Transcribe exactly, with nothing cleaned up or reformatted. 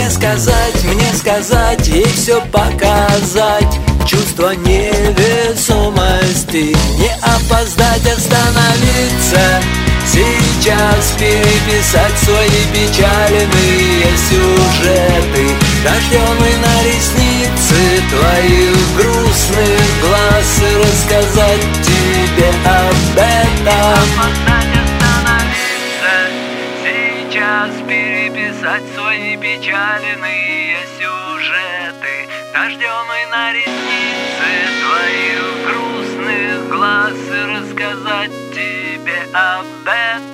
Мне сказать, мне сказать, ей все показать. Чувство невесомости. Не опоздать, остановиться. Сейчас переписать свои печальные сюжеты. Дождем и на ресницы твоих грустных глаз и рассказать тебе об этом. Опоздать, остановиться. Сейчас переписать свои печальные сюжеты. Дождем и на ресницы твоих грустных глаз и рассказать тебе об этом.